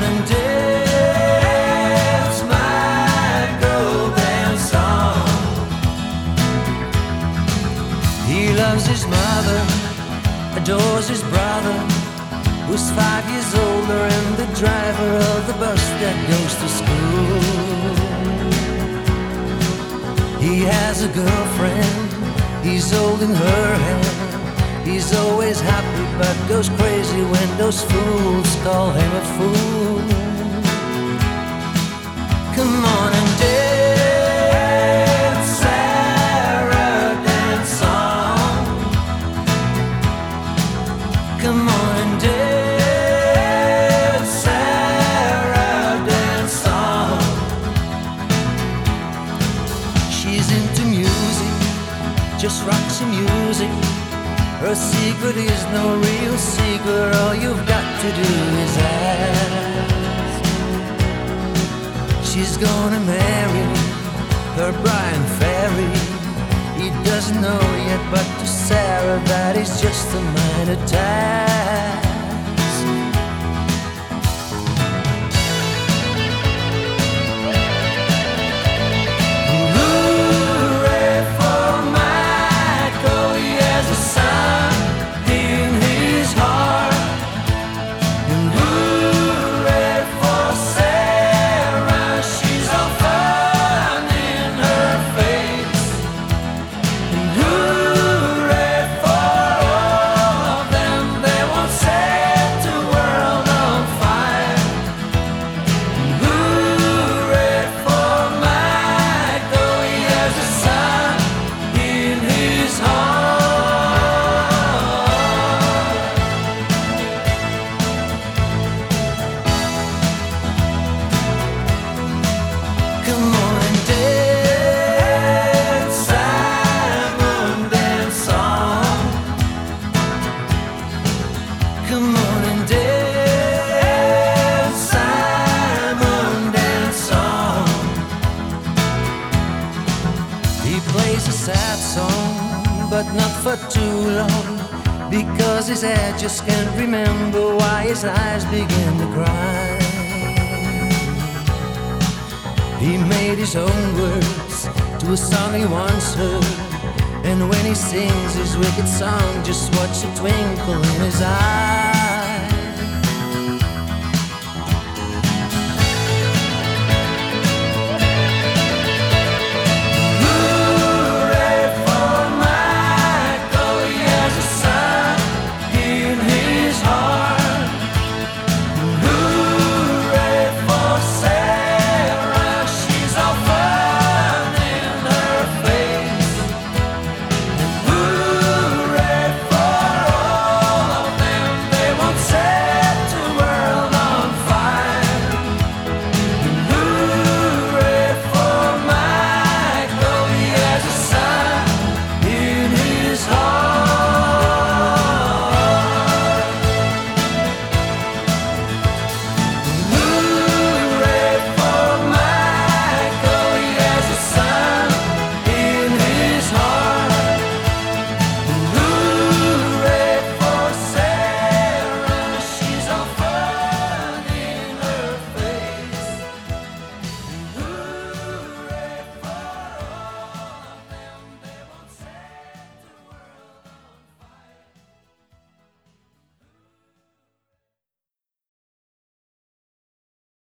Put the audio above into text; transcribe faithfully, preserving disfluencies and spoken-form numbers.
and dance my golden song. He loves his mother, adores his brother, who's five years older and the driver of the bus that goes to school. He has a girlfriend, he's holding her hand. He's always happy but goes crazy when those fools call him a fool. Come on and dance, Sarah, dance song. Come on and dance, Sarah, dance song. She's into music, just rocks and music. Her secret is no real secret, all you've got to do is ask. She's gonna marry her Brian Ferry. He doesn't know yet, but to Sarah that is just a minor task. Come on and dance, Simon, dance song. He plays a sad song, but not for too long, because his head just can't remember why his eyes begin to cry. He made his own words to a song he once heard, and when he sings his wicked song, just watch a twinkle in his eye.